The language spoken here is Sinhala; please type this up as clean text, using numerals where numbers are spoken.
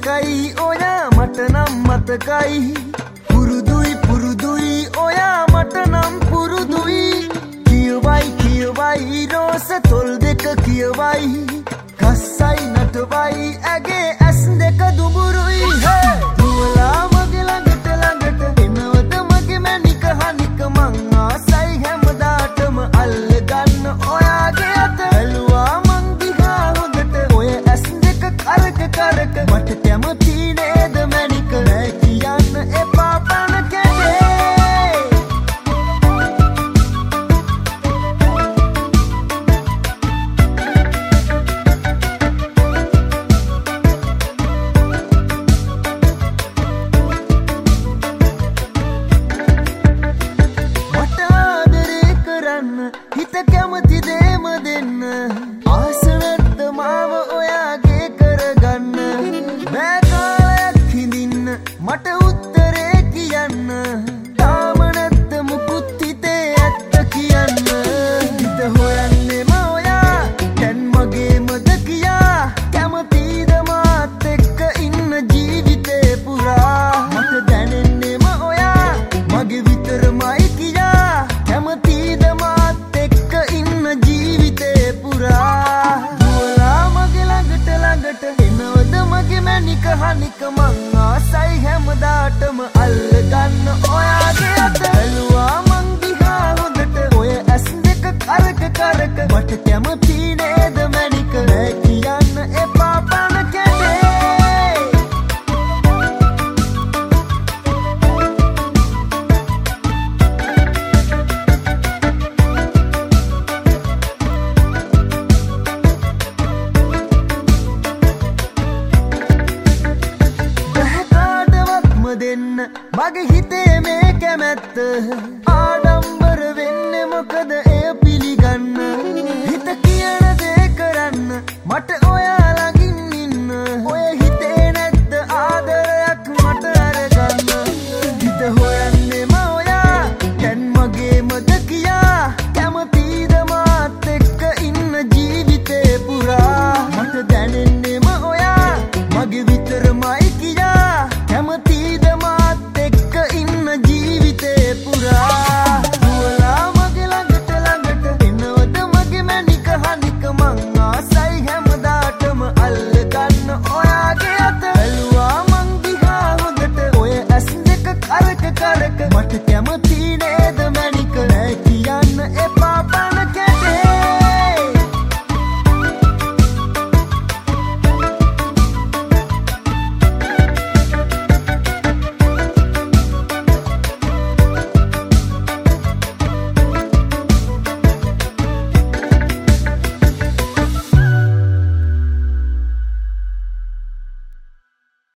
මතකයි ඔයා මට නම් මතකයි පුරුදුයි ඔයා මට නම් පුරුදුයි කියවයි රෝස තොල් දෙක කියවයි කස්සයි නටවයි ඇගේ ඇස් දෙක දුඹුරුයි දුවලා මගේ ළඟට එනවද මගේ මැනික හනික මං ආසයි හැමදාටම අල්ල ගන්න ඔයාගේ අත ඇලුවා මං දිහා හොඳට ඔය ඇස් දෙක කරක මට කැමති නේද මැනික නෑ කියන්න එපා පණ කැඩේ හිත කැමති දේම දෙන්න ආසනත්ත මාව ඔයාගේ කරගන්න බෑ කාලයක් හිඳින්න මට උත්තරේ කියන්න තාම නැත්ත මුකුත් හිතේ ඇත්ත කියන්න හිත හොයන්නේම ඔයා දැන් මගේමද කියා කැමතිද මාත් එක්ක ඉන්න ජීවිතේ පුරා මට දැනෙන්නේම ඔයා මගේ විතරමයි කියා කැමතිද ජීවිතේ පුරා දුවලා මගේ ළඟට එනවද මගේ මැනික හනික මං ආසයි හැමදාටම අල්ල ගන්න ඔයාගේ අත ඇලුවා මං දිහා හොඳට ඔය ඇස් දෙක කරක මට කැමති නේද මැනික නෑ කියන්න එපා පණ කැඩේ දෙන්න මගේ හිතේ මේ කැමැත්ත ආඩම්බර වෙන්නේ මොකද එය පිළිගන්න හිත කියන දේ කරන්න මට ඔයා ළඟින් ඉන්න ඔය හිතේ නැත්ත ආදරයක් මට අරගන්න හිත හොයන්නේම ඔයා දැන් මගේමද කියා කැමතිද මාත් එක්ක ඉන්න ජීවිතේ පුරා මට දැනෙන්නේම ඔයා මගේ විතරමයි කියා කැමතිද මාත් එක්ක ඉන්න ජීවිතේ පුරා දුවලා මගේ ළඟට එනවද මගේ මැනික හනික මං ආසයි හැමදාටම අල්ල ගන්න ඔයාගේ අත ඇලුවා මං දිහා හොඳට ඔය ඇස් දෙක කරක මට කැමති නේද